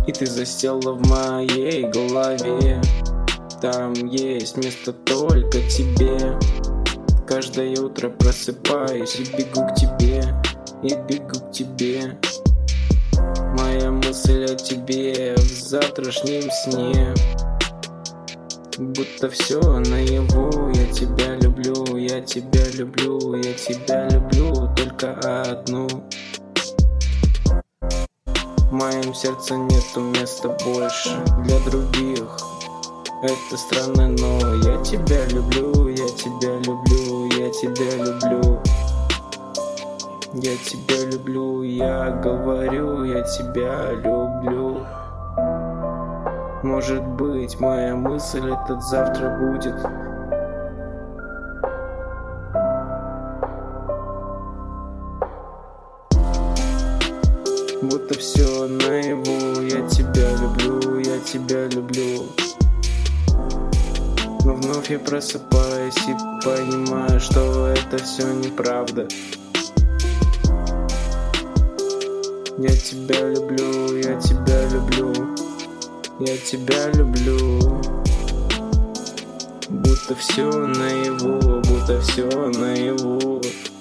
И ты засела в моей голове. Там есть место только тебе. Каждое утро просыпаюсь и бегу к тебе, и бегу к тебе. Моя мысль о тебе в завтрашнем сне. Будто все наяву. Я тебя люблю, я тебя люблю, я тебя люблю, только одну. В моем сердце нету места больше для других. Это странно, но я тебя люблю, я тебя люблю, я тебя люблю. Я тебя люблю, я говорю, я тебя люблю. Может быть, моя мысль этот завтра будет. Будто все наяву. Я тебя люблю, я тебя люблю. Но вновь я просыпаюсь и понимаю, что это все неправда. Я тебя люблю, я тебя люблю, я тебя люблю. Будто все наяву, будто все наяву.